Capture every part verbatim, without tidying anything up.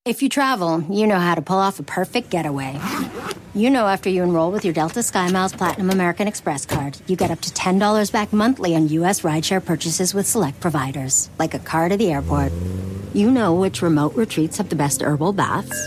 If you travel, you know how to pull off a perfect getaway. You know after you enroll with your Delta SkyMiles Platinum American Express card, you get up to ten dollars back monthly on U S rideshare purchases with select providers, like a car to the airport. You know which remote retreats have the best herbal baths,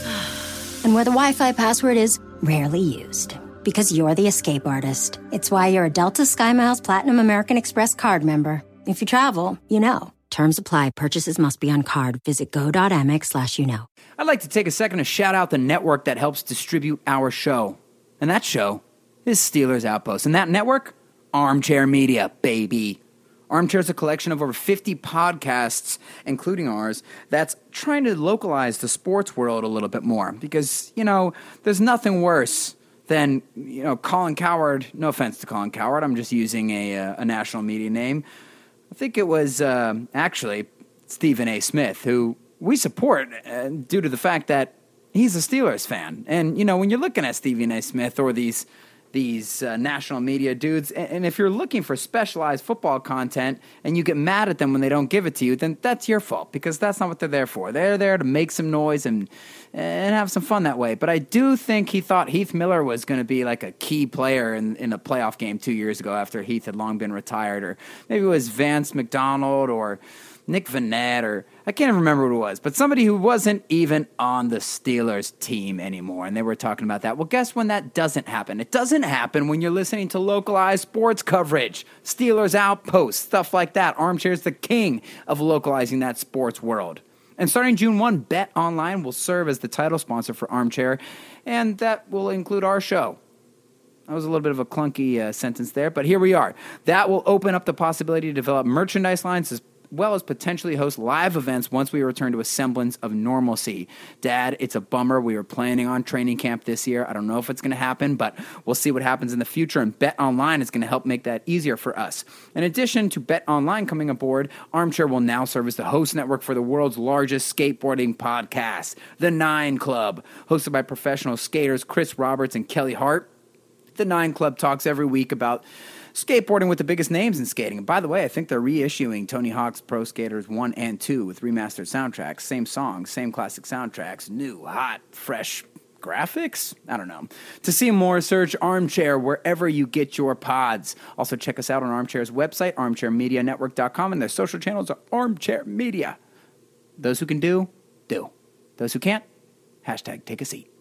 and where the Wi-Fi password is rarely used. Because you're the escape artist. It's why you're a Delta SkyMiles Platinum American Express card member. If you travel, you know. Terms apply. Purchases must be on card. Visit go.amex slash you know. I'd like to take a second to shout out the network that helps distribute our show. And that show is Steelers Outpost. And that network? Armchair Media, baby. Armchair is a collection of over fifty podcasts, including ours, that's trying to localize the sports world a little bit more. Because, you know, there's nothing worse than, you know, Colin Cowherd. No offense to Colin Cowherd. I'm just using a, uh, a national media name. I think it was uh, actually Stephen A. Smith, who we support uh, due to the fact that he's a Steelers fan. And, you know, when you're looking at Stephen A. Smith or these these uh, national media dudes, and, and if you're looking for specialized football content and you get mad at them when they don't give it to you, then that's your fault, because that's not what they're there for. They're there to make some noise and and have some fun that way. But I do think he thought Heath Miller was going to be like a key player in, in a playoff game two years ago after Heath had long been retired. Or maybe it was Vance McDonald or Nick Vanette, or I can't even remember what it was, but somebody who wasn't even on the Steelers team anymore, and they were talking about that. Well, guess when that doesn't happen? It doesn't happen when you're listening to localized sports coverage, Steelers Outpost, stuff like that. Armchair's the king of localizing that sports world. And starting June first, BetOnline will serve as the title sponsor for Armchair, and that will include our show. That was a little bit of a clunky uh, sentence there, but here we are. That will open up the possibility to develop merchandise lines as well as potentially host live events once we return to a semblance of normalcy. Dad, it's a bummer. We were planning on training camp this year. I don't know if it's going to happen, but we'll see what happens in the future, and BetOnline is going to help make that easier for us. In addition to BetOnline coming aboard, Armchair will now serve as the host network for the world's largest skateboarding podcast, The Nine Club, hosted by professional skaters Chris Roberts and Kelly Hart. The Nine Club talks every week about skateboarding with the biggest names in skating. And by the way, I think they're reissuing Tony Hawk's Pro Skaters one and two with remastered soundtracks. Same songs, same classic soundtracks, new, hot, fresh graphics? I don't know. To see more, search Armchair wherever you get your pods. Also, check us out on Armchair's website, armchair media network dot com, and their social channels are Armchair Media. Those who can do, do. Those who can't, hashtag take a seat.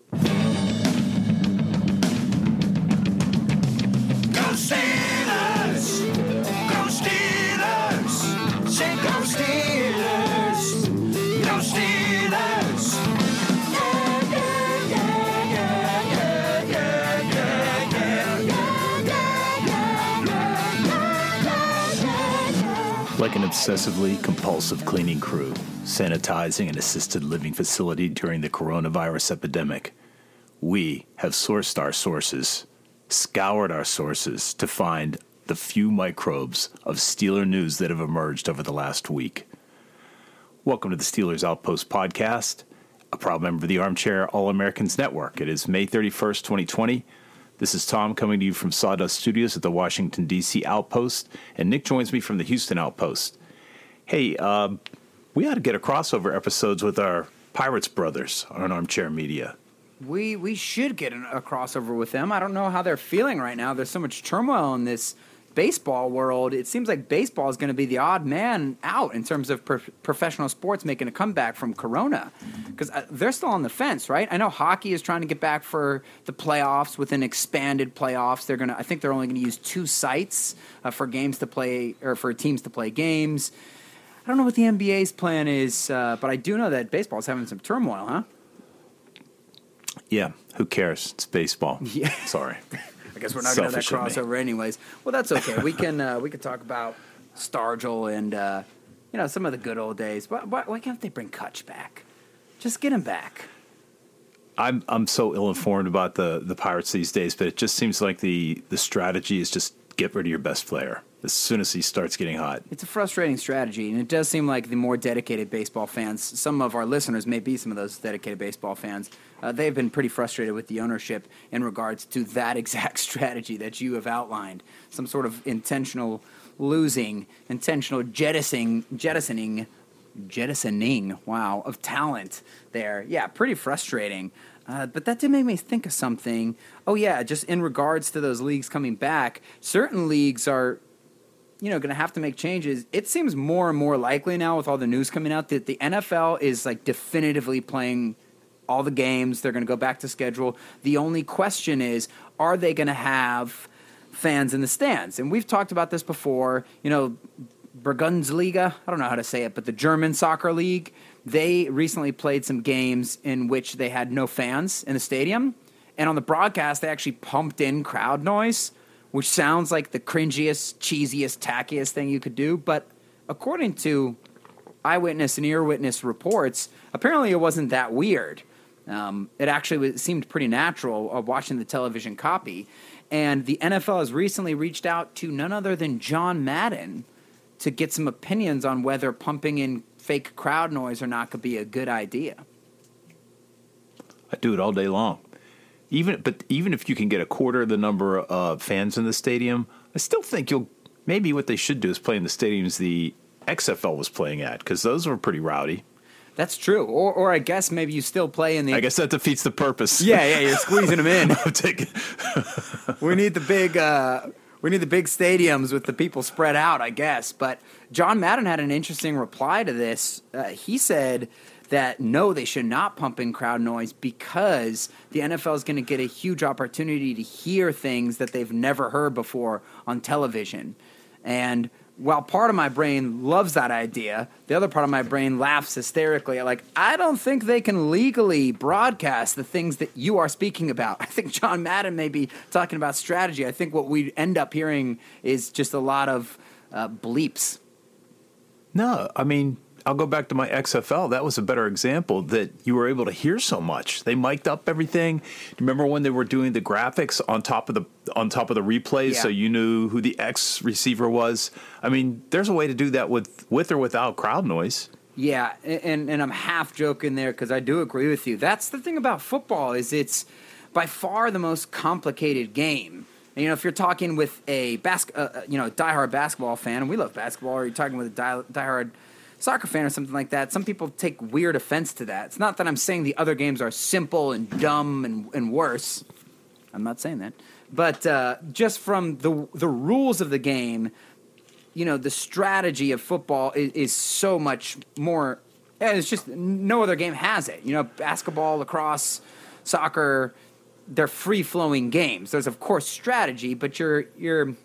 Like an obsessively compulsive cleaning crew, sanitizing an assisted living facility during the coronavirus epidemic, we have sourced our sources, scoured our sources to find the few microbes of Steeler news that have emerged over the last week. Welcome to the Steelers Outpost podcast, a proud member of the Armchair All-Americans Network. It is May thirty-first, twenty twenty. This is Tom coming to you from Sawdust Studios at the Washington, D C Outpost, and Nick joins me from the Houston Outpost. Hey, uh, we ought to get a crossover episodes with our Pirates brothers on Armchair Media. We we should get a crossover with them. I don't know how they're feeling right now. There's so much turmoil in this baseball world. It seems like baseball is going to be the odd man out in terms of pro- professional sports making a comeback from Corona, because uh, they're still on the fence, right? I know hockey is trying to get back for the playoffs with an expanded playoffs. They're gonna. I think they're only going to use two sites uh, for games to play or for teams to play games. I don't know what the N B A's plan is, uh, but I do know that baseball is having some turmoil, huh? Yeah, who cares? It's baseball. Yeah. Sorry. I guess we're not going to have that crossover anyways. Well, that's okay. We can uh, we can talk about Stargell and uh, you know some of the good old days. Why, why, why can't they bring Kutch back? Just get him back. I'm I'm so ill-informed about the, the Pirates these days, but it just seems like the, the strategy is just get rid of your best player as soon as he starts getting hot. It's a frustrating strategy, and it does seem like the more dedicated baseball fans, some of our listeners may be some of those dedicated baseball fans, uh, they've been pretty frustrated with the ownership in regards to that exact strategy that you have outlined, some sort of intentional losing, intentional jettisoning, jettisoning jettisoning, wow, of talent there. Yeah, pretty frustrating. Uh, but that did make me think of something. Oh, yeah, just in regards to those leagues coming back, certain leagues are, you know, going to have to make changes. It seems more and more likely now with all the news coming out that the N F L is, like, definitively playing all the games. They're going to go back to schedule. The only question is, are they going to have fans in the stands? And we've talked about this before. You know, Bundesliga, I don't know how to say it, but the German soccer league, they recently played some games in which they had no fans in the stadium. And on the broadcast, they actually pumped in crowd noise, which sounds like the cringiest, cheesiest, tackiest thing you could do. But according to eyewitness and ear-witness reports, apparently it wasn't that weird. Um, it actually was, seemed pretty natural uh, watching the television copy. And the N F L has recently reached out to none other than John Madden to get some opinions on whether pumping in fake crowd noise or not could be a good idea. I do it all day long. Even, but even if you can get a quarter of the number of fans in the stadium, I still think you'll maybe what they should do is play in the stadiums the X F L was playing at, because those were pretty rowdy. That's true. Or, or I guess maybe you still play in the. I guess that defeats the purpose. Yeah, yeah, you're squeezing them in. I'm taking. we need the big. Uh, we need the big stadiums with the people spread out, I guess. But John Madden had an interesting reply to this. Uh, he said that no, they should not pump in crowd noise because the N F L is going to get a huge opportunity to hear things that they've never heard before on television. And while part of my brain loves that idea, the other part of my brain laughs hysterically. Like, I don't think they can legally broadcast the things that you are speaking about. I think John Madden may be talking about strategy. I think what we end up hearing is just a lot of uh, bleeps. No, I mean, I'll go back to my X F L. That was a better example that you were able to hear so much. They mic'd up everything. Do you remember when they were doing the graphics on top of the on top of the replays, yeah. so you knew who the X receiver was? I mean, there's a way to do that with with or without crowd noise. Yeah, and and I'm half joking there because I do agree with you. That's the thing about football is it's by far the most complicated game. And, you know, if you're talking with a bas- uh, you know diehard basketball fan, and we love basketball, or you're talking with a die- diehard soccer fan or something like that, some people take weird offense to that. It's not that I'm saying the other games are simple and dumb and, and worse. I'm not saying that. But uh, just from the the rules of the game, you know, the strategy of football is, is so much more. It's just no other game has it. You know, basketball, lacrosse, soccer, they're free-flowing games. There's, of course, strategy, but you're you're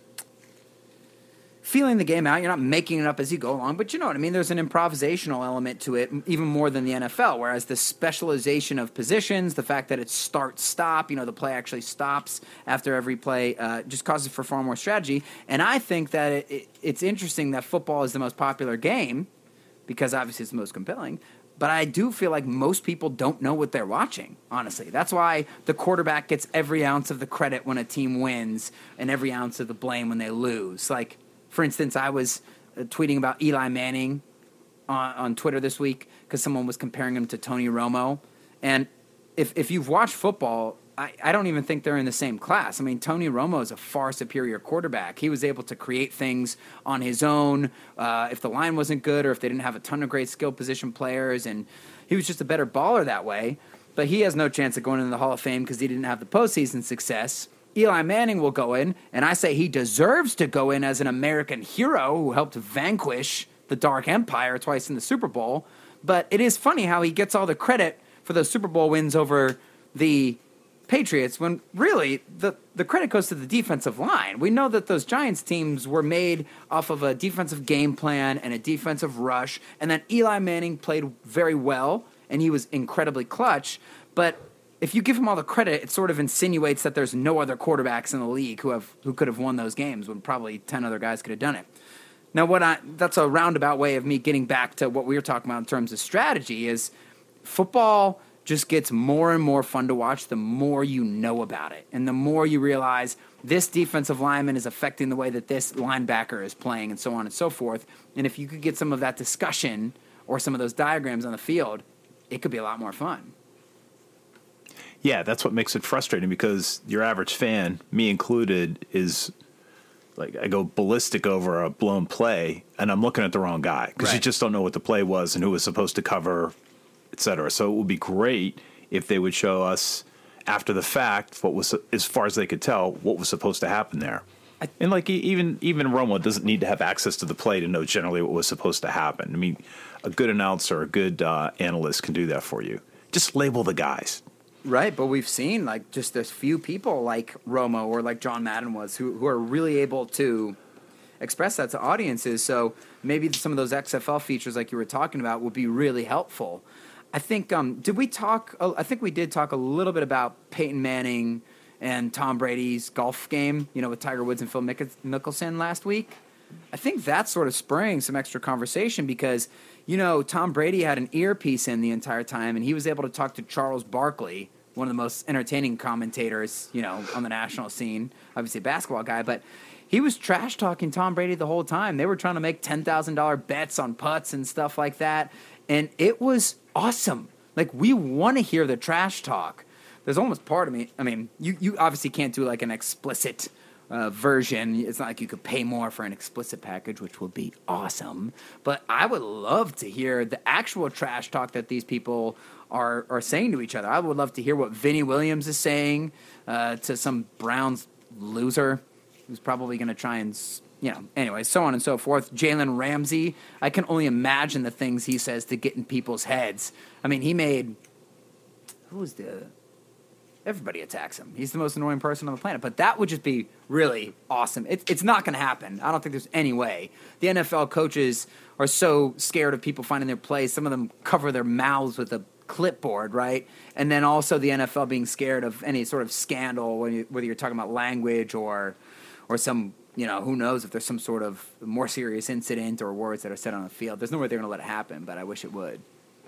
feeling the game out. You're not making it up as you go along, but you know what I mean? There's an improvisational element to it, even more than the N F L, whereas the specialization of positions, the fact that it's start-stop, you know, the play actually stops after every play, uh, just causes for far more strategy. And I think that it, it, it's interesting that football is the most popular game because obviously it's the most compelling, but I do feel like most people don't know what they're watching, honestly. That's why the quarterback gets every ounce of the credit when a team wins and every ounce of the blame when they lose. Like, for instance, I was uh, tweeting about Eli Manning on, on Twitter this week because someone was comparing him to Tony Romo. And if if you've watched football, I, I don't even think they're in the same class. I mean, Tony Romo is a far superior quarterback. He was able to create things on his own uh, if the line wasn't good or if they didn't have a ton of great skill position players. And he was just a better baller that way. But he has no chance of going into the Hall of Fame because he didn't have the postseason success. Eli Manning will go in, and I say he deserves to go in as an American hero who helped vanquish the Dark Empire twice in the Super Bowl. But it is funny how he gets all the credit for those Super Bowl wins over the Patriots when really the, the credit goes to the defensive line. We know that those Giants teams were made off of a defensive game plan and a defensive rush, and then Eli Manning played very well, and he was incredibly clutch, but if you give him all the credit, it sort of insinuates that there's no other quarterbacks in the league who have who could have won those games when probably ten other guys could have done it. Now, what I that's a roundabout way of me getting back to what we were talking about in terms of strategy is football just gets more and more fun to watch the more you know about it. And the more you realize this defensive lineman is affecting the way that this linebacker is playing and so on and so forth. And if you could get some of that discussion or some of those diagrams on the field, it could be a lot more fun. Yeah, that's what makes it frustrating because your average fan, me included, is like I go ballistic over a blown play, and I'm looking at the wrong guy because Right. you just don't know what the play was and who was supposed to cover, et cetera. So it would be great if they would show us after the fact what was, as far as they could tell, what was supposed to happen there. I, and like e- even even Romo doesn't need to have access to the play to know generally what was supposed to happen. I mean, a good announcer, a good uh, analyst can do that for you. Just label the guys. Right, but we've seen like just a few people like Romo or like John Madden was who, who are really able to express that to audiences. So maybe some of those X F L features like you were talking about would be really helpful. I think, um, did we talk, uh, I think we did talk a little bit about Peyton Manning and Tom Brady's golf game, you know, with Tiger Woods and Phil Mick- Mickelson last week. I think that's sort of spurring some extra conversation because, you know, Tom Brady had an earpiece in the entire time, and he was able to talk to Charles Barkley, one of the most entertaining commentators, you know, on the national scene, obviously a basketball guy, but he was trash-talking Tom Brady the whole time. They were trying to make ten thousand dollars bets on putts and stuff like that, and it was awesome. Like, we want to hear the trash talk. There's almost part of me, I mean, you, you obviously can't do like an explicit Uh, version. It's not like you could pay more for an explicit package, which would be awesome. But I would love to hear the actual trash talk that these people are are saying to each other. I would love to hear what Vinny Williams is saying uh, to some Browns loser who's probably going to try and, you know, anyway, so on and so forth. Jalen Ramsey, I can only imagine the things he says to get in people's heads. I mean, he made, who was the... Everybody attacks him. He's the most annoying person on the planet. But that would just be really awesome. It, it's not going to happen. I don't think there's any way. The N F L coaches are so scared of people finding their plays. Some of them cover their mouths with a clipboard, right? And then also the N F L being scared of any sort of scandal, when you, whether you're talking about language or or some, you know, who knows if there's some sort of more serious incident or words that are said on the field. There's no way they're going to let it happen, but I wish it would.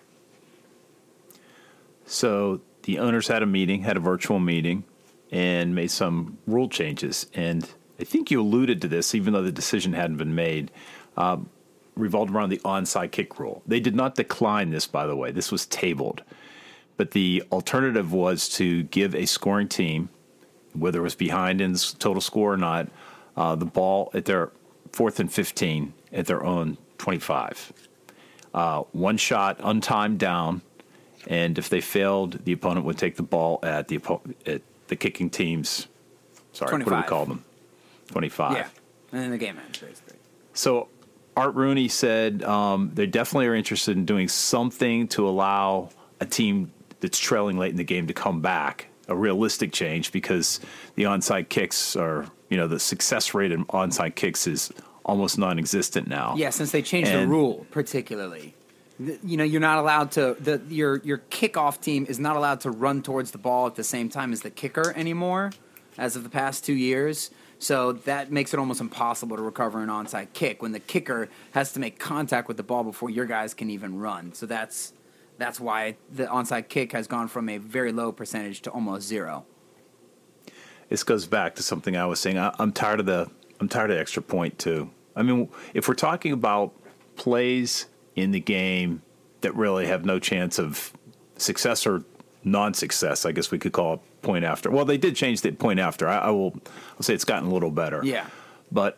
So the owners had a meeting, had a virtual meeting, and made some rule changes. And I think you alluded to this, even though the decision hadn't been made, uh, revolved around the onside kick rule. They did not decline this, by the way. This was tabled. But the alternative was to give a scoring team, whether it was behind in the total score or not, uh, the ball at their fourth and fifteen at their own twenty-five. Uh, one shot, untimed down. And if they failed, the opponent would take the ball at the at the kicking team's, sorry, twenty-five. What do we call them? twenty-five. Yeah, and then the game ends, basically. So Art Rooney said um, they definitely are interested in doing something to allow a team that's trailing late in the game to come back, a realistic change, because the onside kicks are, you know, the success rate in onside kicks is almost non-existent now. Yeah, since they changed And- the rule, particularly. You know, you're not allowed to the your your kickoff team is not allowed to run towards the ball at the same time as the kicker anymore, as of the past two years. So that makes it almost impossible to recover an onside kick when the kicker has to make contact with the ball before your guys can even run. So that's that's why the onside kick has gone from a very low percentage to almost zero. This goes back to something I was saying. I, I'm tired of the I'm tired of the extra point too. I mean, if we're talking about plays in the game that really have no chance of success or non-success, I guess we could call it point after. Well, they did change the point after. I, I will I'll say it's gotten a little better. Yeah. But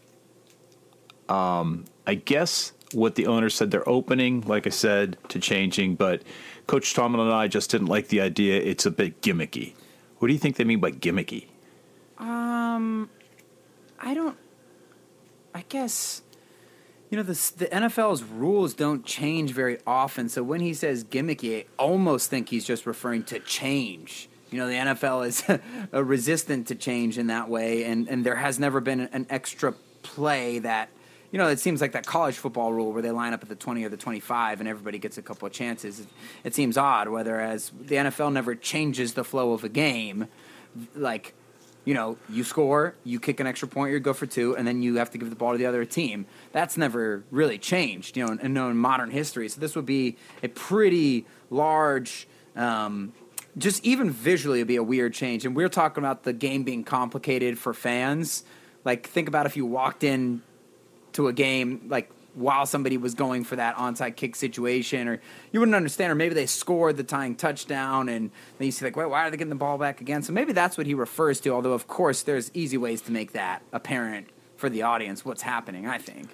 um, I guess what the owner said, they're opening, like I said, to changing. But Coach Tomlin and I just didn't like the idea. It's a bit gimmicky. What do you think they mean by gimmicky? Um, I don't. I guess. You know, the, the N F L's rules don't change very often, so when he says gimmicky, I almost think he's just referring to change. You know, the N F L is uh, resistant to change in that way, and, and there has never been an extra play that, you know, it seems like that college football rule where they line up at the twenty or the twenty-five and everybody gets a couple of chances. It, it seems odd, whereas the N F L never changes the flow of a game. Like, you know, you score, you kick an extra point, you go for two, and then you have to give the ball to the other team. That's never really changed, you know, in, in modern history. So this would be a pretty large, um, just even visually, it'd be a weird change. And we're talking about the game being complicated for fans. Like, think about if you walked in to a game, like, while somebody was going for that onside kick situation, or you wouldn't understand, or maybe they scored the tying touchdown, and then you see, like, wait, why are they getting the ball back again? So maybe that's what he refers to, although, of course, there's easy ways to make that apparent for the audience what's happening, I think.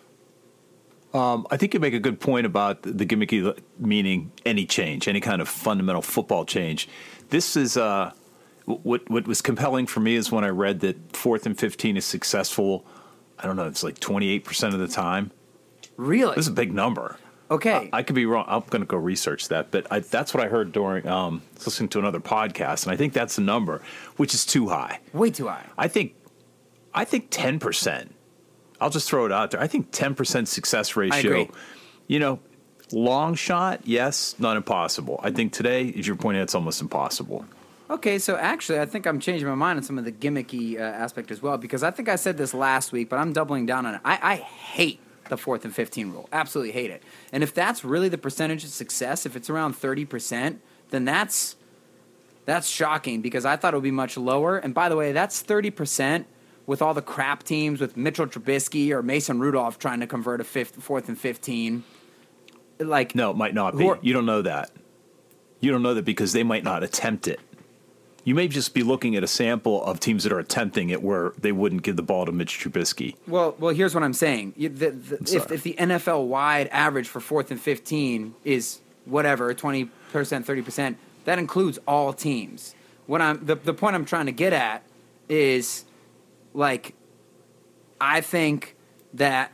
Um, I think you make a good point about the gimmicky, meaning any change, any kind of fundamental football change. This is uh, what what was compelling for me is when I read that fourth and fifteen is successful. I don't know, it's like twenty-eight percent of the time. Really? This is a big number. Okay. I, I could be wrong. I'm going to go research that. But I, that's what I heard during um, listening to another podcast. And I think that's the number, which is too high. Way too high. I think I think ten percent. I'll just throw it out there. I think ten percent success ratio. I agree. You know, long shot, yes, not impossible. I think today, as you're pointing out, it's almost impossible. Okay, so actually, I think I'm changing my mind on some of the gimmicky uh, aspect as well, because I think I said this last week, but I'm doubling down on it. I, I hate the fourth and fifteen rule. Absolutely hate it. And if that's really the percentage of success, if it's around thirty percent, then that's that's shocking, because I thought it would be much lower. And by the way, that's thirty percent with all the crap teams, with Mitchell Trubisky or Mason Rudolph trying to convert a fifth, fourth and fifteen. Like, no, it might not be. Are, you don't know that. You don't know that because they might not attempt it. You may just be looking at a sample of teams that are attempting it where they wouldn't give the ball to Mitch Trubisky. Well, well, here's what I'm saying. You, the, the, if, if the N F L-wide average for fourth and fifteen is whatever, twenty percent, thirty percent, that includes all teams. What I'm the, the point I'm trying to get at is, like, I think that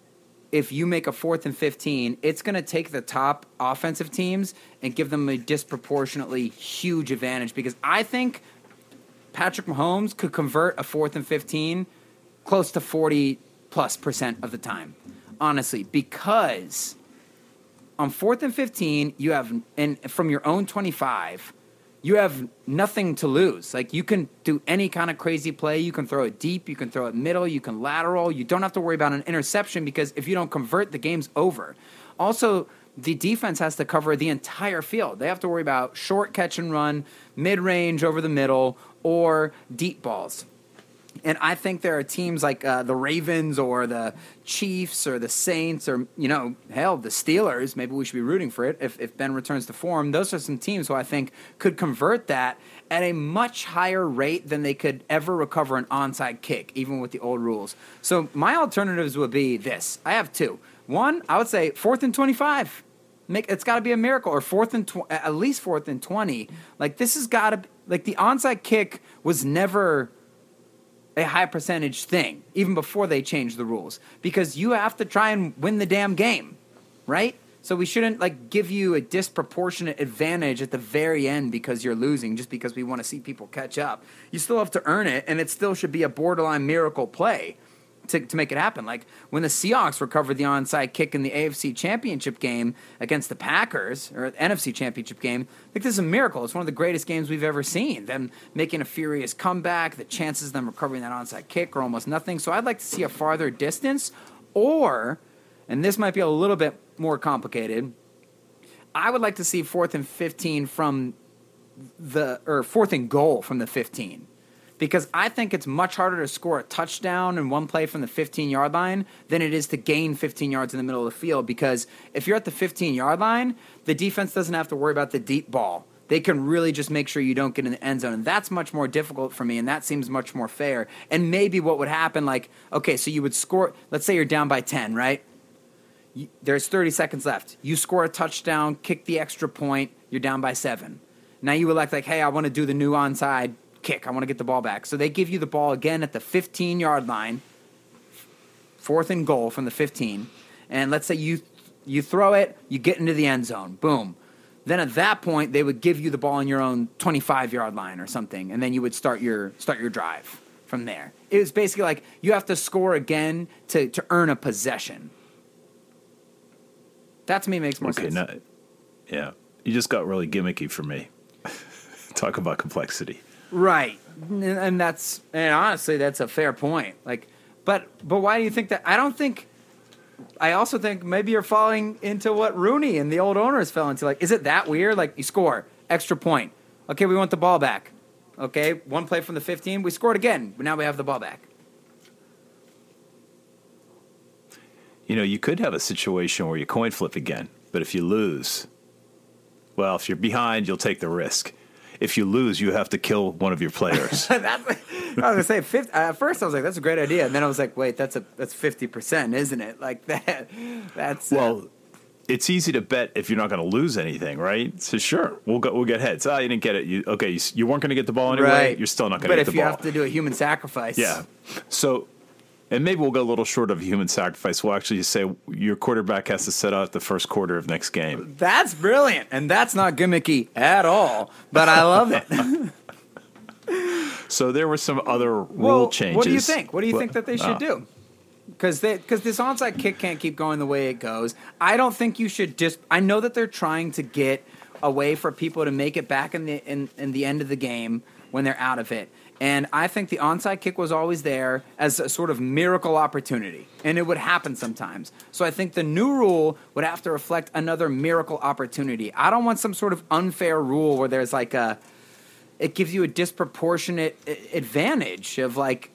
if you make a fourth and fifteen, it's going to take the top offensive teams and give them a disproportionately huge advantage, because I think Patrick Mahomes could convert a fourth and fifteen close to forty plus percent of the time, honestly, because on fourth and fifteen, you have, and from your own twenty-five, you have nothing to lose. Like, you can do any kind of crazy play. You can throw it deep. You can throw it middle. You can lateral. You don't have to worry about an interception, because if you don't convert, the game's over. Also, the defense has to cover the entire field. They have to worry about short catch and run, mid-range over the middle, or deep balls. And I think there are teams like uh, the Ravens or the Chiefs or the Saints or, you know, hell, the Steelers. Maybe we should be rooting for it if, if Ben returns to form. Those are some teams who I think could convert that at a much higher rate than they could ever recover an onside kick, even with the old rules. So my alternatives would be this. I have two. One, I would say fourth and twenty-five. Make it's got to be a miracle, or fourth and tw- at least fourth and twenty. Like, this has got to like the onside kick was never a high percentage thing, even before they changed the rules, because you have to try and win the damn game, right? So we shouldn't like give you a disproportionate advantage at the very end because you're losing, just because we want to see people catch up. You still have to earn it, and it still should be a borderline miracle play to, to make it happen. Like when the Seahawks recovered the onside kick in the A F C Championship game against the Packers, or N F C Championship game, like, this is a miracle. It's one of the greatest games we've ever seen. Them making a furious comeback, the chances of them recovering that onside kick are almost nothing. So I'd like to see a farther distance, or, and this might be a little bit more complicated, I would like to see fourth and fifteen from the, or fourth and goal from the fifteen. Because I think it's much harder to score a touchdown in one play from the fifteen-yard line than it is to gain fifteen yards in the middle of the field. Because if you're at the fifteen-yard line, the defense doesn't have to worry about the deep ball. They can really just make sure you don't get in the end zone. And that's much more difficult for me, and that seems much more fair. And maybe what would happen, like, okay, so you would score, let's say you're down by ten, right? You, there's thirty seconds left. You score a touchdown, kick the extra point, you're down by seven. Now you elect, like, hey, I want to do the new onside kick. I want to get the ball back. So they give you the ball again at the fifteen-yard line, fourth and goal from the fifteen. And let's say you you throw it, you get into the end zone. Boom. Then at that point, they would give you the ball on your own twenty-five-yard line or something, and then you would start your start your drive from there. It was basically like you have to score again to, to earn a possession. That to me makes more okay, sense. No, yeah. You just got really gimmicky for me. Talk about complexity. Right, and that's, and honestly, that's a fair point. Like, but but why do you think that? I don't think. I also think maybe you're falling into what Rooney and the old owners fell into. Like, is it that weird? Like, you score extra point. Okay, we want the ball back. Okay, one play from the fifteen, we scored again, but now we have the ball back. You know, you could have a situation where you coin flip again, but if you lose, well, if you're behind, you'll take the risk. if you lose, you have to kill one of your players. That's, I was gonna say fifty, at first I was like, that's a great idea, and then I was like, wait, that's a that's fifty percent, isn't it? Like that. That's well. Uh, It's easy to bet if you're not going to lose anything, right? So sure, we'll go, we'll get heads. Oh, you didn't get it. You, okay, you, you weren't going to get the ball anyway. Right. You're still not going to get the ball. But if you have to do a human sacrifice, yeah. So, and maybe we'll go a little short of a human sacrifice. We'll actually say your quarterback has to set out the first quarter of next game. That's brilliant, and that's not gimmicky at all. But I love it. So there were some other rule well, changes. What do you think? What do you well, think that they should oh. do? Because because this onside kick can't keep going the way it goes. I don't think you should just. I know that they're trying to get a way for people to make it back in the in, in the end of the game when they're out of it. And I think the onside kick was always there as a sort of miracle opportunity, and it would happen sometimes. So I think the new rule would have to reflect another miracle opportunity. I don't want some sort of unfair rule where there's like a. It gives you a disproportionate advantage of like.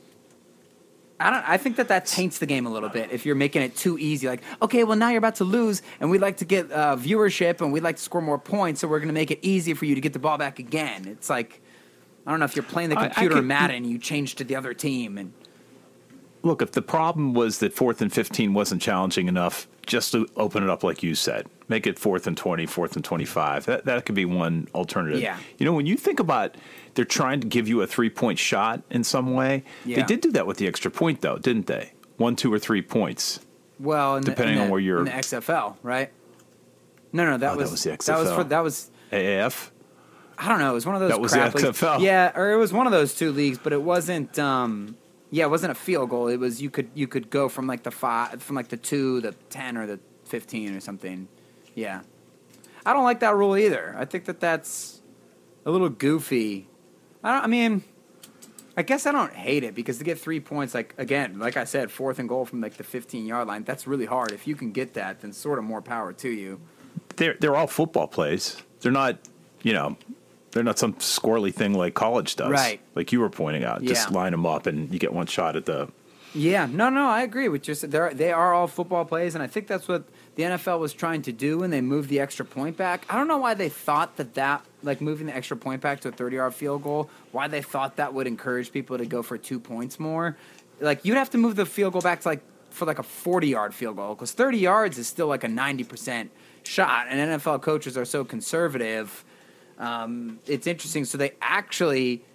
I don't. I think that that taints the game a little bit if you're making it too easy. Like, okay, well now you're about to lose, and we'd like to get uh, viewership, and we'd like to score more points, so we're going to make it easy for you to get the ball back again. It's like, I don't know if you're playing the computer I, I could, Madden, and you change to the other team, and look, if the problem was that fourth and fifteen wasn't challenging enough, just to open it up like you said, make it fourth and twenty, fourth and twenty-five. That that could be one alternative. Yeah. You know, when you think about. They're trying to give you a three-point shot in some way. Yeah. They did do that with the extra point, though, didn't they? One, two, or three points. Well, in depending the, in on where the, you're in the X F L, right? No, no, that oh, was that was the X F L. That was for that was A A F. I don't know. It was one of those. That was crap the X F L. Leagues. Yeah, or it was one of those two leagues, but it wasn't. Um, yeah, it wasn't a field goal. It was you could you could go from like the five, from like the two, the ten, or the fifteen, or something. Yeah, I don't like that rule either. I think that that's a little goofy. I don't. I mean, I guess I don't hate it because to get three points, like again, like I said, fourth and goal from like the fifteen yard line, that's really hard. If you can get that, then sort of more power to you. They're they're all football plays. They're not, you know, they're not some squirrely thing like college does. Right. Like you were pointing out. Just Yeah. line them up and you get one shot at the. Yeah, no, no, I agree with you. They're, they are all football plays, and I think that's what the N F L was trying to do when they moved the extra point back. I don't know why they thought that that, like moving the extra point back to a thirty-yard field goal, why they thought that would encourage people to go for two points more. Like, you'd have to move the field goal back to, like, for, like, a forty-yard field goal, because thirty yards is still, like, a ninety percent shot, and N F L coaches are so conservative. Um, it's interesting. So they actually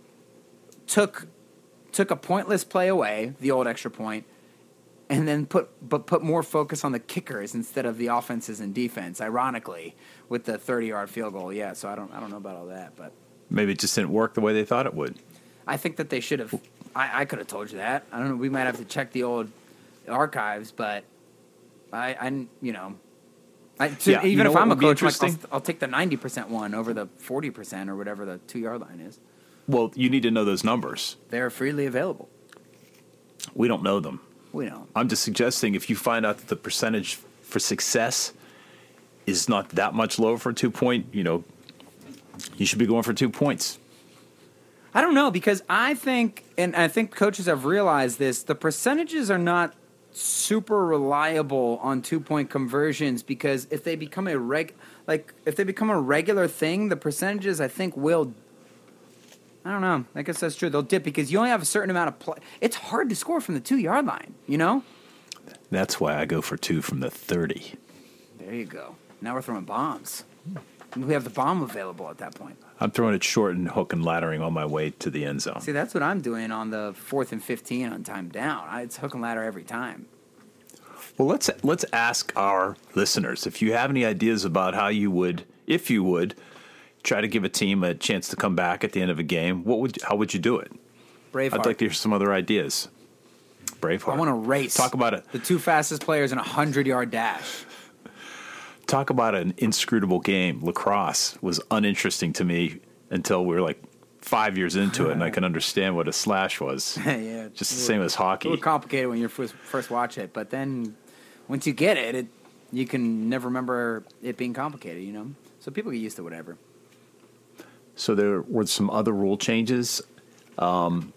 took... took a pointless play away, the old extra point, and then put but put more focus on the kickers instead of the offenses and defense, ironically, with the thirty-yard field goal. Yeah, so I don't I don't know about all that, but Maybe it just didn't work the way they thought it would. I think that they should have I, I could have told you that. I don't know, we might have to check the old archives, but I I you know I, so Yeah, you even know if what I'm a would be coach, like, I'll, interesting? I'll take the ninety percent one over the forty percent or whatever the two-yard line is. Well, you need to know those numbers. They're freely available. We don't know them. We know. I'm just suggesting if you find out that the percentage for success is not that much lower for a two-point, you know, you should be going for two points. I don't know, because I think, and I think coaches have realized this, the percentages are not super reliable on two-point conversions, because if they become a reg, like if they become a regular thing, the percentages I think will. I don't know. I guess that's true. They'll dip because you only have a certain amount of play. It's hard to score from the two-yard line, you know? That's why I go for two from the thirty. There you go. Now we're throwing bombs. We have the bomb available at that point. I'm throwing it short and hook and laddering on my way to the end zone. See, that's what I'm doing on the fourth and fifteen on time down. I, it's hook and ladder every time. Well, let's let's ask our listeners if you have any ideas about how you would, if you would, try to give a team a chance to come back at the end of a game. What would how would you do it? Braveheart. I'd like to hear some other ideas. Braveheart. I want to race. Talk about it. The two fastest players in a hundred-yard dash. Talk about an inscrutable game. Lacrosse was uninteresting to me until we were like five years into it, and I can understand what a slash was. Yeah, just the same as hockey. A little complicated when you first first watch it, but then once you get it, it you can never remember it being complicated. You know, so people get used to whatever. So there were some other rule changes. Um,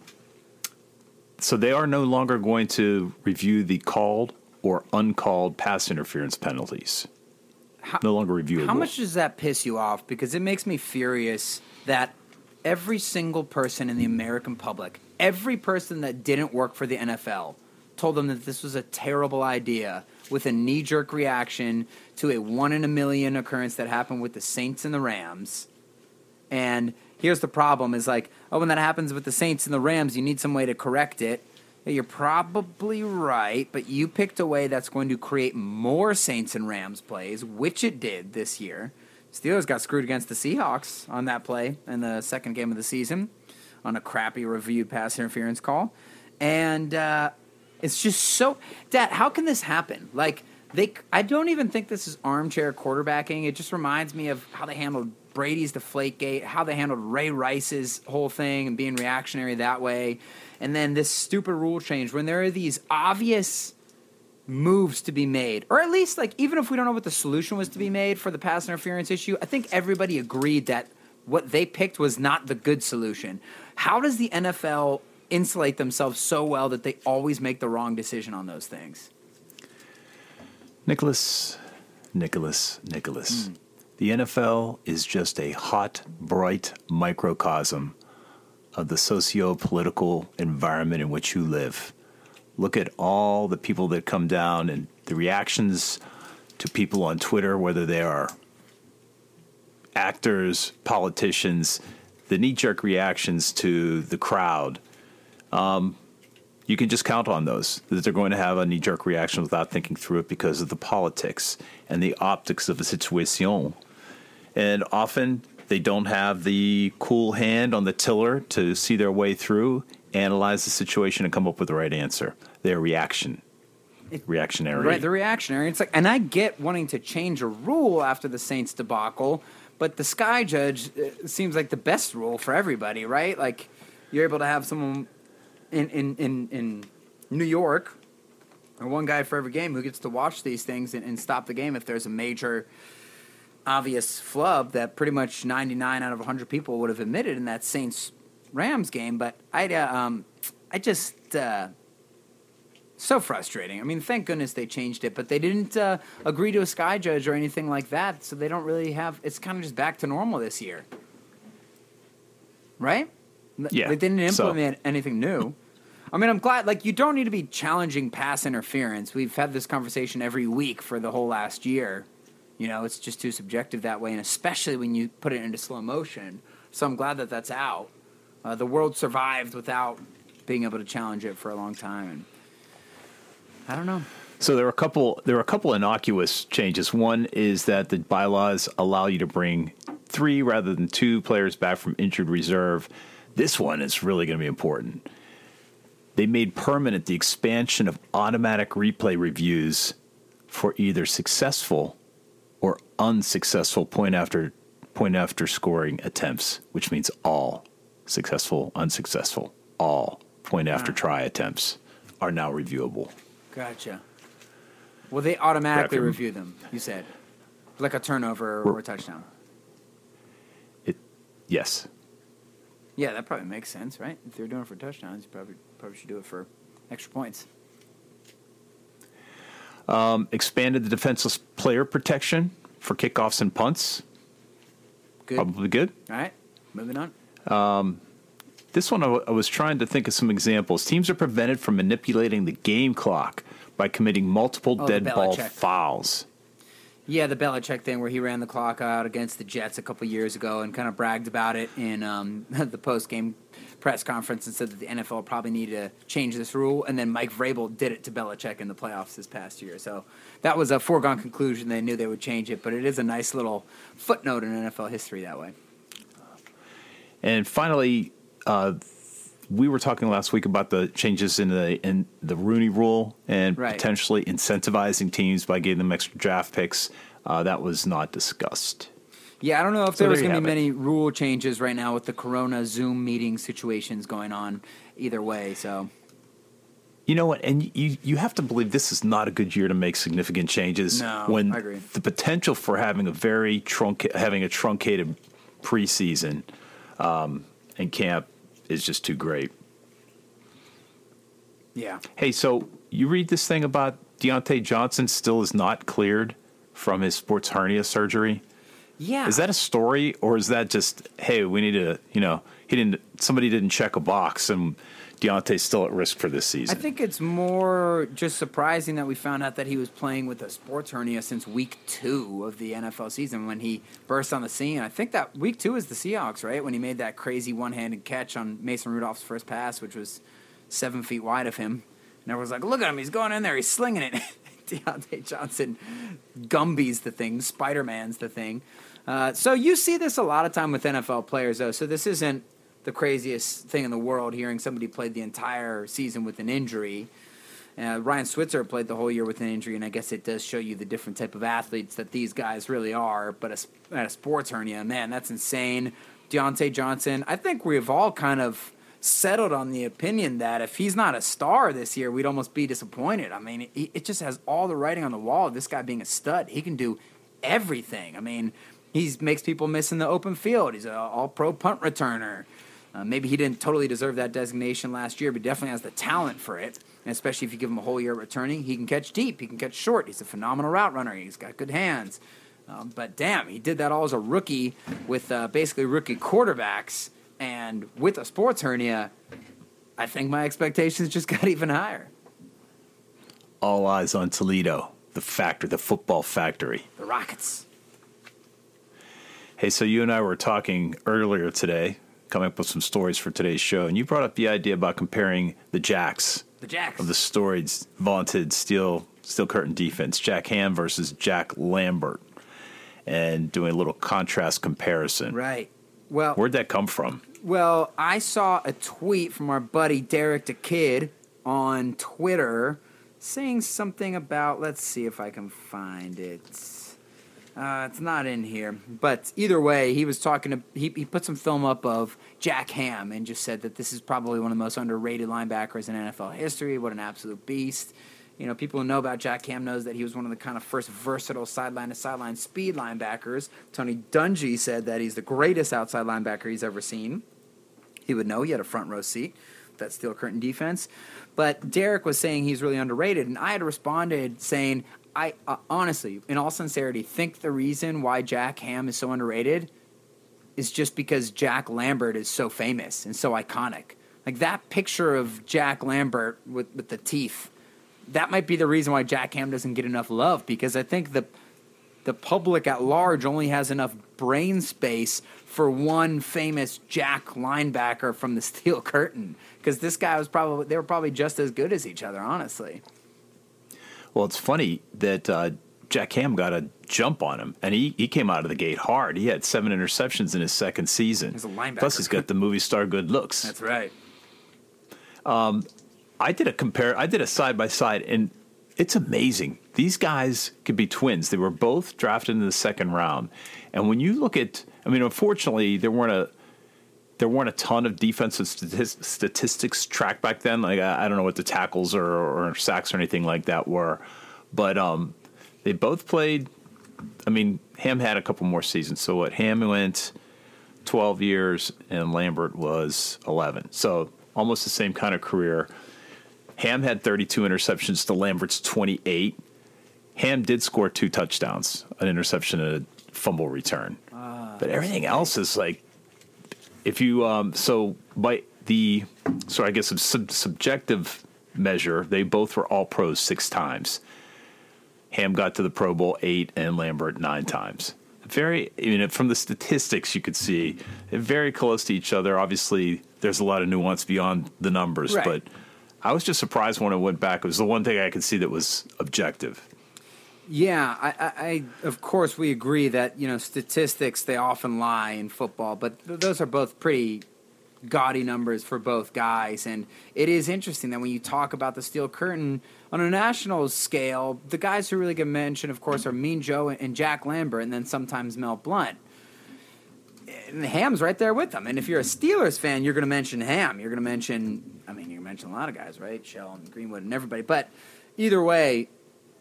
so they are no longer going to review the called or uncalled pass interference penalties. how, no longer reviewable. How much does that piss you off? Because it makes me furious that every single person in the American public, every person that didn't work for the N F L, told them that this was a terrible idea with a knee-jerk reaction to a one-in-a-million occurrence that happened with the Saints and the Rams. And here's the problem is like, oh, when that happens with the Saints and the Rams, you need some way to correct it. Yeah, you're probably right, but you picked a way that's going to create more Saints and Rams plays, which it did this year. Steelers got screwed against the Seahawks on that play in the second game of the season on a crappy reviewed pass interference call. And uh, it's just so – Dad, how can this happen? Like, they, I don't even think this is armchair quarterbacking. It just reminds me of how they handled Brady's Deflategate, how they handled Ray Rice's whole thing and being reactionary that way. And then this stupid rule change when there are these obvious moves to be made, or at least, like, even if we don't know what the solution was to be made for the pass interference issue, I think everybody agreed that what they picked was not the good solution. How does the N F L insulate themselves so well that they always make the wrong decision on those things? Nicholas, Nicholas, Nicholas. Mm. The N F L is just a hot, bright microcosm of the socio-political environment in which you live. Look at all the people that come down and the reactions to people on Twitter, whether they are actors, politicians, the knee-jerk reactions to the crowd. Um, you can just count on those, that they're going to have a knee-jerk reaction without thinking through it because of the politics and the optics of a situation. And often they don't have the cool hand on the tiller to see their way through, analyze the situation, and come up with the right answer. They're reaction, it, reactionary. Right, they're reactionary. It's like, and I get wanting to change a rule after the Saints debacle, but the Sky Judge seems like the best rule for everybody, right? Like, you're able to have someone in, in, in, in New York, or one guy for every game, who gets to watch these things and, and stop the game if there's a major obvious flub that pretty much ninety-nine out of one hundred people would have admitted in that Saints-Rams game. But I, uh, um, I just, uh, so frustrating. I mean, thank goodness they changed it, but they didn't uh, agree to a Sky Judge or anything like that, so they don't really have, it's kind of just back to normal this year. Right? Yeah. They didn't implement so. anything new. I mean, I'm glad, like, you don't need to be challenging pass interference. We've had this conversation every week for the whole last year. You know, it's just too subjective that way, and especially when you put it into slow motion. So I'm glad that that's out. Uh, the world survived without being able to challenge it for a long time, and I don't know. So there are a couple. There are a couple innocuous changes. One is that the bylaws allow you to bring three rather than two players back from injured reserve. This one is really going to be important. They made permanent the expansion of automatic replay reviews for either successful or unsuccessful point after point after scoring attempts, which means all successful, unsuccessful, all point after try attempts are now reviewable. Gotcha. Well, they automatically Grab your- review them, you said. Like a turnover or a touchdown. It, yes. Yeah, that probably makes sense, right? If they're doing it for touchdowns, you probably probably should do it for extra points. Um, expanded the defenseless player protection for kickoffs and punts. Good. Probably good. All right, moving on. This one, I, w- I was trying to think of some examples. Teams are prevented from manipulating the game clock by committing multiple Oh, the dead ball Belichick. fouls. Yeah, the Belichick thing where he ran the clock out against the Jets a couple years ago and kind of bragged about it in um, the post-game press conference and said that the N F L probably needed to change this rule. And then Mike Vrabel did it to Belichick in the playoffs this past year. So that was a foregone conclusion. They knew they would change it, but it is a nice little footnote in N F L history that way. And finally, uh, we were talking last week about the changes in the in the Rooney Rule and Right. potentially incentivizing teams by giving them extra draft picks. Uh, that was not discussed. Yeah, I don't know if So there was there you going to be have it. many rule changes right now with the Corona Zoom meeting situations going on either way. So You know what? And you you have to believe this is not a good year to make significant changes. No, when I agree. the potential for having a very trunc having a truncated preseason um, and camp is just too great. yeah, Hey, so you read this thing about Deontay Johnson still is not cleared from his sports hernia surgery. Yeah. Is that a story, or is that just, hey, we need to, you know, he didn't, somebody didn't check a box and Deontay's still at risk for this season? I think it's more just surprising that we found out that he was playing with a sports hernia since week two of the N F L season when he burst on the scene. I think that week two is the Seahawks, right? When he made that crazy one-handed catch on Mason Rudolph's first pass, which was seven feet wide of him. And everyone's like, look at him, he's going in there, he's slinging it. Deontay Johnson Gumby's the thing, Spider-Man's the thing. Uh, so you see this a lot of time with N F L players, though, so this isn't the craziest thing in the world, hearing somebody played the entire season with an injury. Uh, Ryan Switzer played the whole year with an injury, and I guess it does show you the different type of athletes that these guys really are. But a, a sports hernia, man, that's insane. Deontay Johnson, I think we've all kind of settled on the opinion that if he's not a star this year, we'd almost be disappointed. I mean, it, it just has all the writing on the wall of this guy being a stud. He can do everything. I mean, he makes people miss in the open field. He's an all-pro punt returner. Uh, maybe he didn't totally deserve that designation last year, but definitely has the talent for it. And especially if you give him a whole year returning, he can catch deep, he can catch short. He's a phenomenal route runner. He's got good hands. Um, but damn, he did that all as a rookie with uh, basically rookie quarterbacks. And with a sports hernia, I think my expectations just got even higher. All eyes on Toledo, the factory, the football factory. The Rockets. Hey, so you and I were talking earlier today, coming up with some stories for today's show, and you brought up the idea about comparing the Jacks, the Jacks of the storied, vaunted steel steel curtain defense, Jack Ham versus Jack Lambert, and doing a little contrast comparison. Right. Well, where'd that come from? Well, I saw a tweet from our buddy Derek the Kid on Twitter saying something about, let's see if I can find it. Uh, it's not in here. But either way, he was talking to, he, he put some film up of Jack Ham and just said that this is probably one of the most underrated linebackers in N F L history. What an absolute beast. You know, people who know about Jack Ham knows that he was one of the kind of first versatile sideline-to-sideline speed linebackers. Tony Dungy said that he's the greatest outside linebacker he's ever seen. He would know. He had a front row seat, that steel curtain defense. But Derek was saying he's really underrated, and I had responded saying, I uh, honestly, in all sincerity, think the reason why Jack Ham is so underrated is just because Jack Lambert is so famous and so iconic. Like that picture of Jack Lambert with, with the teeth, that might be the reason why Jack Ham doesn't get enough love, because I think the the public at large only has enough brain space for one famous Jack linebacker from the steel curtain, because this guy was probably, they were probably just as good as each other, honestly. Well, it's funny that uh, Jack Ham got a jump on him, and he, he came out of the gate hard. He had seven interceptions in his second season. He's a linebacker. Plus, he's got the movie star good looks. That's right. Um, I did a compare. I did a side by side, and it's amazing. These guys could be twins. They were both drafted in the second round, and when you look at, I mean, unfortunately, there weren't a there weren't a ton of defensive statist- statistics tracked back then. Like I, I don't know what the tackles or, or sacks or anything like that were, but um, they both played. I mean, Ham had a couple more seasons. So what? Ham went twelve years, and Lambert was eleven. So almost the same kind of career. Ham had thirty-two interceptions to Lambert's twenty-eight. Ham did score two touchdowns, an interception and a fumble return. Uh, but everything else is like, if you, um, so by the, so I guess a sub- subjective measure, they both were all pros six times. Ham got to the Pro Bowl eight and Lambert nine times. Very, I mean, from the statistics you could see, they're very close to each other. Obviously, there's a lot of nuance beyond the numbers, right. But I was just surprised when I went back. It was the one thing I could see that was objective. Yeah, I, I, I of course we agree that, you know, statistics, they often lie in football, but th- those are both pretty gaudy numbers for both guys. And it is interesting that when you talk about the steel curtain on a national scale, the guys who really get mentioned, of course, are Mean Joe and Jack Lambert, and then sometimes Mel Blount. And Ham's right there with them. And if you're a Steelers fan, you're going to mention Ham. You're going to mention, I mean, you're going to mention a lot of guys, right? Shell and Greenwood and everybody. But either way,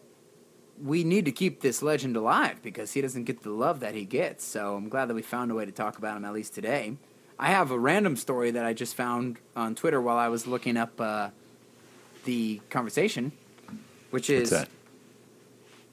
we need to keep this legend alive because he doesn't get the love that he gets. So I'm glad that we found a way to talk about him at least today. I have a random story that I just found on Twitter while I was looking up uh, the conversation, which is... What's that?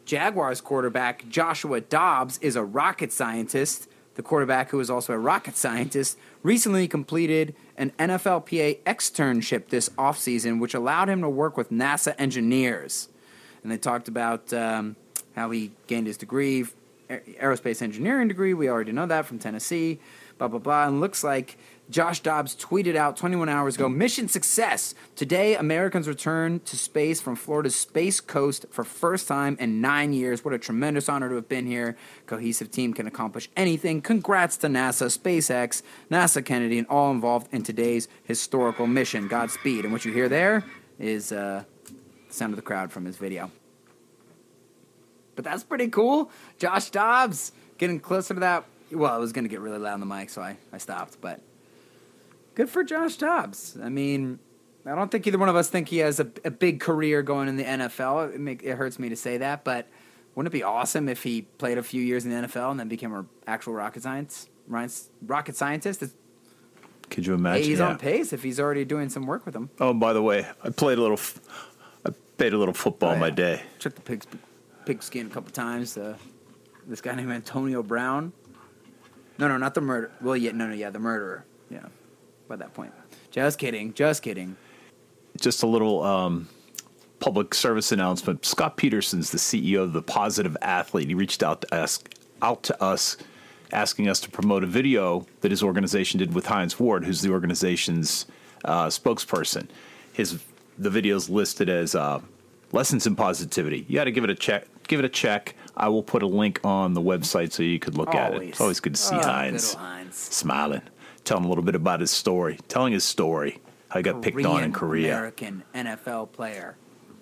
Jaguars quarterback Joshua Dobbs is a rocket scientist. The quarterback, who is also a rocket scientist, recently completed an N F L P A externship this offseason, which allowed him to work with NASA engineers. And they talked about um, how he gained his degree, aerospace engineering degree. We already know that from Tennessee, blah, blah, blah. And looks like Josh Dobbs tweeted out twenty-one hours ago, "Mission success. Today, Americans return to space from Florida's Space Coast for first time in nine years. What a tremendous honor to have been here. Cohesive team can accomplish anything. Congrats to NASA, SpaceX, NASA Kennedy, and all involved in today's historical mission. Godspeed." And what you hear there is uh, the sound of the crowd from his video. But that's pretty cool. Josh Dobbs getting closer to that. Well, I was going to get really loud on the mic, so I, I stopped, but good for Josh Dobbs. I mean, I don't think either one of us think he has a, a big career going in the N F L. It, make, it hurts me to say that, but wouldn't it be awesome if he played a few years in the N F L and then became an actual rocket science rocket scientist? It's, Could you imagine? Hey, he's yeah. on pace if he's already doing some work with him. Oh, by the way, I played a little. I played a little football Oh, in yeah. my day. Checked the pig's, pigskin a couple times. Uh, this guy named Antonio Brown. No, no, not the murder. Well, yeah, no, no, yeah, the murderer. Yeah. By that point. Just kidding. Just kidding. Just a little um, public service announcement. Scott Peterson's the C E O of The Positive Athlete. He reached out to ask out to us, asking us to promote a video that his organization did with Hines Ward, who's the organization's uh, spokesperson. His the video's listed as uh, Lessons in Positivity. You got to give it a check. Give it a check. I will put a link on the website so you could look Always. at it. It's always good to see Oh, Hines, good old Hines. smiling, telling a little bit about his story, telling his story, how he got picked on in Korea. American N F L player.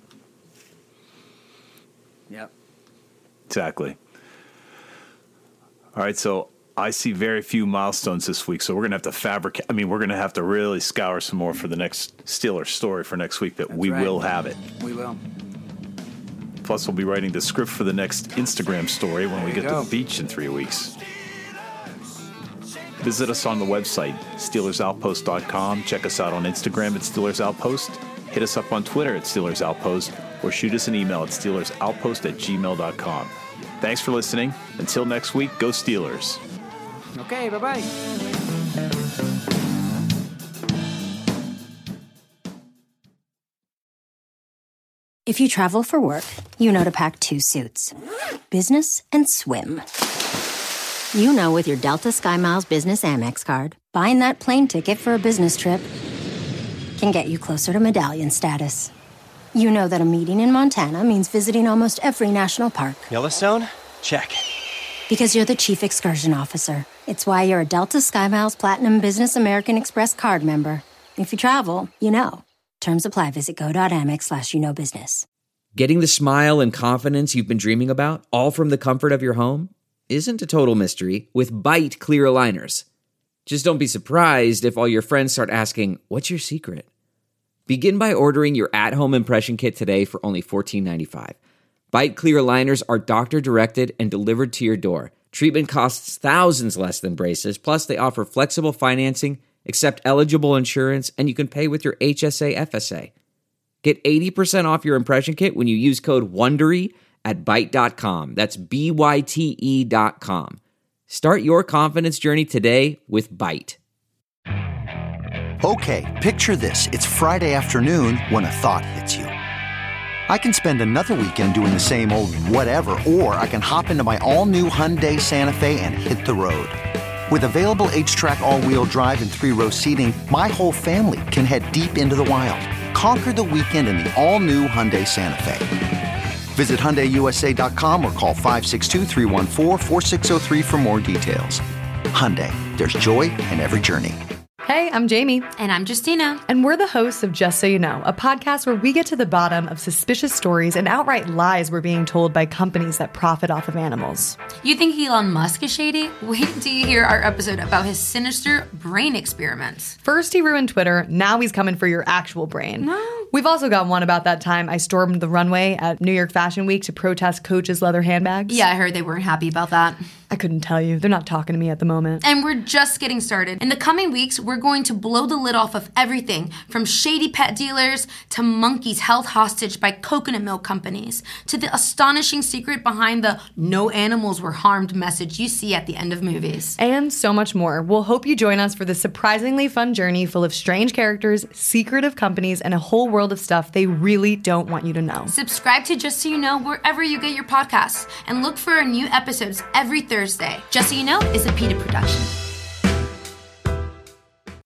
Yep. Exactly. All right, so I see very few milestones this week, so we're going to have to fabricate. I mean, we're going to have to really scour some more for the next Steelers story for next week, but That's we right. will have it. We will. Plus, we'll be writing the script for the next Instagram story when we There you get to go. the beach in three weeks. Visit us on the website, Steelers Outpost dot com. Check us out on Instagram at Steelers Outpost. Hit us up on Twitter at Steelers Outpost, or shoot us an email at Steelers Outpost at gmail dot com. Thanks for listening. Until next week, go Steelers. Okay, bye-bye. If you travel for work, you know to pack two suits. Business and swim. You know with your Delta SkyMiles Business Amex card, buying that plane ticket for a business trip can get you closer to medallion status. You know that a meeting in Montana means visiting almost every national park. Yellowstone? Check. Because you're the chief excursion officer. It's why you're a Delta SkyMiles Platinum Business American Express card member. If you travel, you know. Terms apply. Visit go.amex slash you know business. Getting the smile and confidence you've been dreaming about, all from the comfort of your home, isn't a total mystery with Byte clear aligners. Just don't be surprised if all your friends start asking, "What's your secret?" Begin by ordering your at-home impression kit today for only fourteen ninety-five. Byte clear aligners are doctor-directed and delivered to your door. Treatment costs thousands less than braces, plus they offer flexible financing, accept eligible insurance, and you can pay with your H S A F S A. Get eighty percent off your impression kit when you use code WONDERY at byte dot com. That's B Y T E dot com. Start your confidence journey today with Byte. Okay, picture this. It's Friday afternoon when a thought hits you. I can spend another weekend doing the same old whatever, or I can hop into my all-new Hyundai Santa Fe and hit the road. With available H-Track all-wheel drive and three-row seating, my whole family can head deep into the wild. Conquer the weekend in the all-new Hyundai Santa Fe. Visit Hyundai U S A dot com or call five six two, three one four, four six zero three for more details. Hyundai, there's joy in every journey. Hey, I'm Jamie. And I'm Justina. And we're the hosts of Just So You Know, a podcast where we get to the bottom of suspicious stories and outright lies we're being told by companies that profit off of animals. You think Elon Musk is shady? Wait until you hear our episode about his sinister brain experiments. First he ruined Twitter, now he's coming for your actual brain. No. We've also got one about that time I stormed the runway at New York Fashion Week to protest Coach's leather handbags. Yeah, I heard they weren't happy about that. I couldn't tell you. They're not talking to me at the moment. And we're just getting started. In the coming weeks, we're going to blow the lid off of everything from shady pet dealers to monkeys held hostage by coconut milk companies to the astonishing secret behind the no animals were harmed message you see at the end of movies. And so much more. We'll hope you join us for this surprisingly fun journey full of strange characters, secretive companies, and a whole world of stuff they really don't want you to know. Subscribe to Just So You Know wherever you get your podcasts and look for our new episodes every Thursday. Just So You Know is a PETA production.